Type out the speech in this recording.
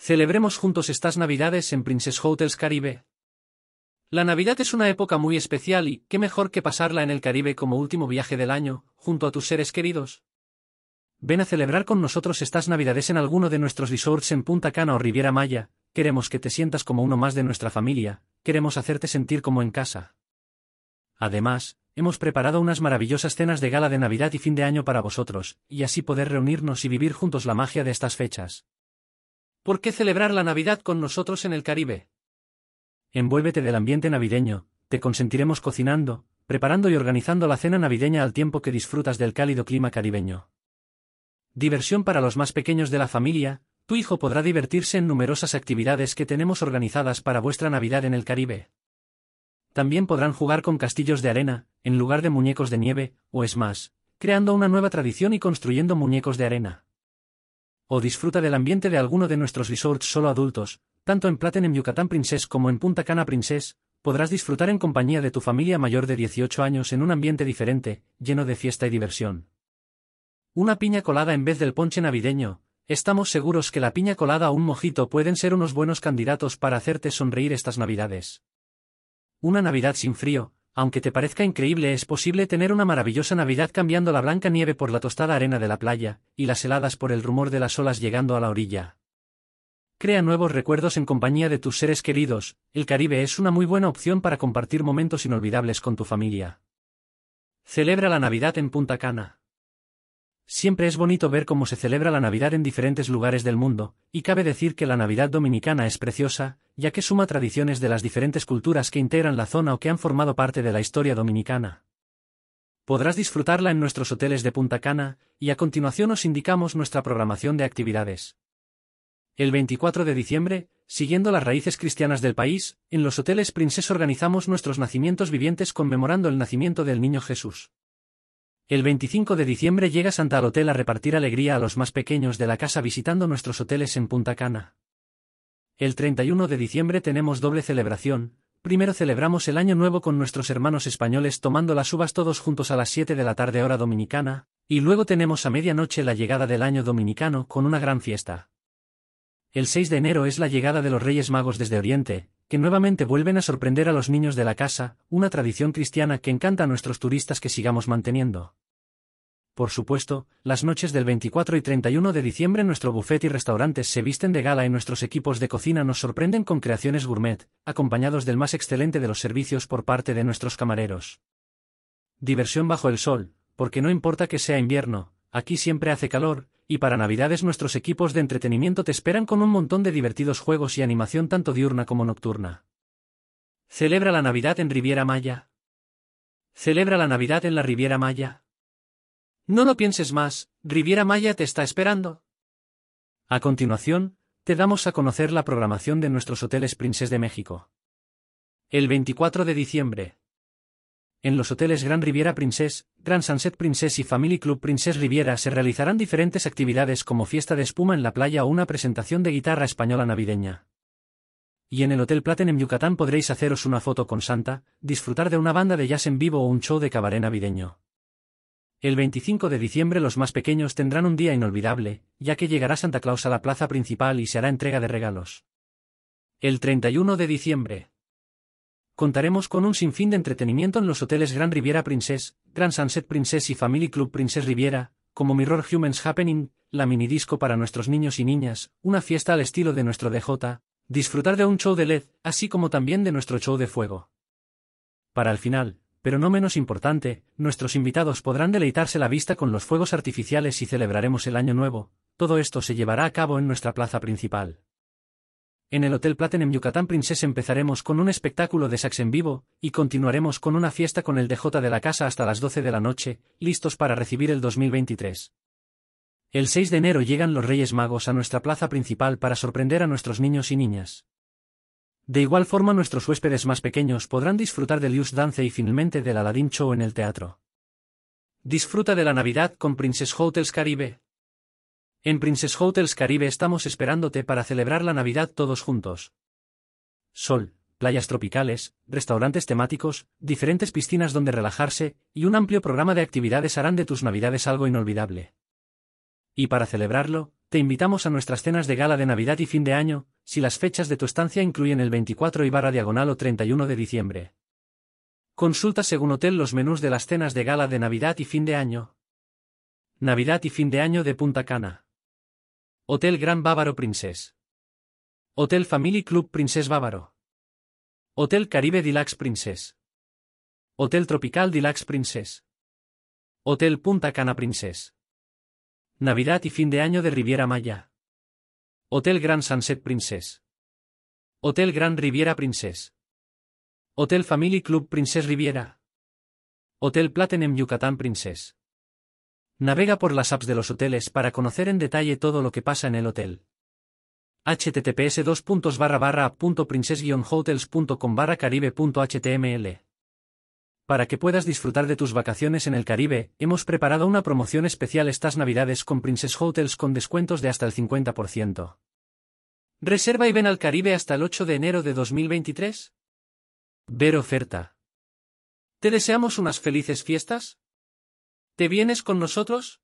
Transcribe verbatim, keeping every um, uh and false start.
Celebremos juntos estas Navidades en Princess Hotels Caribe. La Navidad es una época muy especial y, qué mejor que pasarla en el Caribe como último viaje del año, junto a tus seres queridos. Ven a celebrar con nosotros estas Navidades en alguno de nuestros resorts en Punta Cana o Riviera Maya. Queremos que te sientas como uno más de nuestra familia, queremos hacerte sentir como en casa. Además, hemos preparado unas maravillosas cenas de gala de Navidad y fin de año para vosotros, y así poder reunirnos y vivir juntos la magia de estas fechas. ¿Por qué celebrar la Navidad con nosotros en el Caribe? Envuélvete del ambiente navideño, te consentiremos cocinando, preparando y organizando la cena navideña al tiempo que disfrutas del cálido clima caribeño. Diversión para los más pequeños de la familia, tu hijo podrá divertirse en numerosas actividades que tenemos organizadas para vuestra Navidad en el Caribe. También podrán jugar con castillos de arena, en lugar de muñecos de nieve, o es más, creando una nueva tradición y construyendo muñecos de arena. O disfruta del ambiente de alguno de nuestros resorts solo adultos, tanto en Platinum Yucatán Princess como en Punta Cana Princess, podrás disfrutar en compañía de tu familia mayor de dieciocho años en un ambiente diferente, lleno de fiesta y diversión. Una piña colada en vez del ponche navideño. Estamos seguros que la piña colada o un mojito pueden ser unos buenos candidatos para hacerte sonreír estas Navidades. Una Navidad sin frío. Aunque te parezca increíble, es posible tener una maravillosa Navidad cambiando la blanca nieve por la tostada arena de la playa, y las heladas por el rumor de las olas llegando a la orilla. Crea nuevos recuerdos en compañía de tus seres queridos. El Caribe es una muy buena opción para compartir momentos inolvidables con tu familia. Celebra la Navidad en Punta Cana. Siempre es bonito ver cómo se celebra la Navidad en diferentes lugares del mundo, y cabe decir que la Navidad dominicana es preciosa, ya que suma tradiciones de las diferentes culturas que integran la zona o que han formado parte de la historia dominicana. Podrás disfrutarla en nuestros hoteles de Punta Cana, y a continuación os indicamos nuestra programación de actividades. El veinticuatro de diciembre, siguiendo las raíces cristianas del país, en los hoteles Princess organizamos nuestros nacimientos vivientes conmemorando el nacimiento del niño Jesús. El veinticinco de diciembre llega Santa al hotel a repartir alegría a los más pequeños de la casa visitando nuestros hoteles en Punta Cana. El treinta y uno de diciembre tenemos doble celebración. Primero celebramos el Año Nuevo con nuestros hermanos españoles tomando las uvas todos juntos a las siete de la tarde hora dominicana, y luego tenemos a medianoche la llegada del año dominicano con una gran fiesta. El seis de enero es la llegada de los Reyes Magos desde Oriente, que nuevamente vuelven a sorprender a los niños de la casa, una tradición cristiana que encanta a nuestros turistas que sigamos manteniendo. Por supuesto, las noches del veinticuatro y treinta y uno de diciembre nuestro buffet y restaurantes se visten de gala y nuestros equipos de cocina nos sorprenden con creaciones gourmet, acompañados del más excelente de los servicios por parte de nuestros camareros. Diversión bajo el sol, porque no importa que sea invierno, aquí siempre hace calor, y para Navidades nuestros equipos de entretenimiento te esperan con un montón de divertidos juegos y animación tanto diurna como nocturna. Celebra la Navidad en Riviera Maya. Celebra la Navidad en la Riviera Maya. No lo pienses más, Riviera Maya te está esperando. A continuación, te damos a conocer la programación de nuestros hoteles Princess de México. El veinticuatro de diciembre. En los hoteles Gran Riviera Princess, Grand Sunset Princess y Family Club Princess Riviera se realizarán diferentes actividades como fiesta de espuma en la playa o una presentación de guitarra española navideña. Y en el Hotel Platinum Yucatán podréis haceros una foto con Santa, disfrutar de una banda de jazz en vivo o un show de cabaret navideño. El veinticinco de diciembre los más pequeños tendrán un día inolvidable, ya que llegará Santa Claus a la plaza principal y se hará entrega de regalos. El treinta y uno de diciembre. Contaremos con un sinfín de entretenimiento en los hoteles Gran Riviera Princess, Grand Sunset Princess y Family Club Princess Riviera, como Mirror Humans Happening, la minidisco para nuestros niños y niñas, una fiesta al estilo de nuestro D J, disfrutar de un show de L E D, así como también de nuestro show de fuego. Para el final, pero no menos importante, nuestros invitados podrán deleitarse la vista con los fuegos artificiales y celebraremos el Año Nuevo. Todo esto se llevará a cabo en nuestra plaza principal. En el Hotel Platinum Yucatán Princess empezaremos con un espectáculo de sax en vivo, y continuaremos con una fiesta con el D J de la casa hasta las doce de la noche, listos para recibir el dos mil veintitrés. El seis de enero llegan los Reyes Magos a nuestra plaza principal para sorprender a nuestros niños y niñas. De igual forma nuestros huéspedes más pequeños podrán disfrutar del Just Dance y finalmente del Aladdin Show en el teatro. Disfruta de la Navidad con Princess Hotels Caribe. En Princess Hotels Caribe estamos esperándote para celebrar la Navidad todos juntos. Sol, playas tropicales, restaurantes temáticos, diferentes piscinas donde relajarse, y un amplio programa de actividades harán de tus Navidades algo inolvidable. Y para celebrarlo, te invitamos a nuestras cenas de gala de Navidad y fin de año, si las fechas de tu estancia incluyen el veinticuatro y barra diagonal o treinta y uno de diciembre. Consulta según hotel los menús de las cenas de gala de Navidad y fin de año. Navidad y fin de año de Punta Cana. Hotel Gran Bávaro Princess. Hotel Family Club Princess Bávaro. Hotel Caribe Deluxe Princess. Hotel Tropical Deluxe Princess. Hotel Punta Cana Princess. Navidad y fin de año de Riviera Maya. Hotel Grand Sunset Princess. Hotel Grand Riviera Princess. Hotel Family Club Princess Riviera. Hotel Platinum Yucatán Princess. Navega por las apps de los hoteles para conocer en detalle todo lo que pasa en el hotel. https dos puntos barra barra app punto princess guion hotels punto com barra caribe punto html. Para que puedas disfrutar de tus vacaciones en el Caribe, hemos preparado una promoción especial estas Navidades con Princess Hotels con descuentos de hasta el cincuenta por ciento. Reserva y ven al Caribe hasta el ocho de enero de dos mil veintitrés. Ver oferta. ¿Te deseamos unas felices fiestas? ¿Te vienes con nosotros?